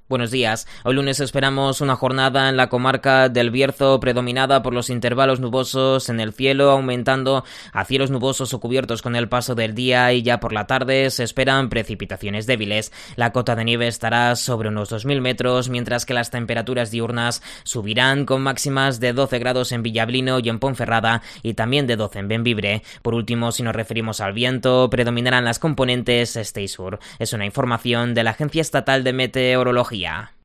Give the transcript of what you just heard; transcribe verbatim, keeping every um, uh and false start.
Buenos días. Hoy lunes esperamos una jornada en la comarca del Bierzo predominada por los intervalos nubosos en el cielo, aumentando a cielos nubosos o cubiertos con el paso del día, y ya por la tarde se esperan precipitaciones débiles. La cota de nieve estará sobre unos dos mil metros, mientras que las temperaturas diurnas subirán con máximas de doce grados en Villablino y en Ponferrada y también de doce en Bembibre. Por último, si nos referimos al viento, predominarán las componentes este y sur. Es una información de la Agencia Estatal de Meteorología.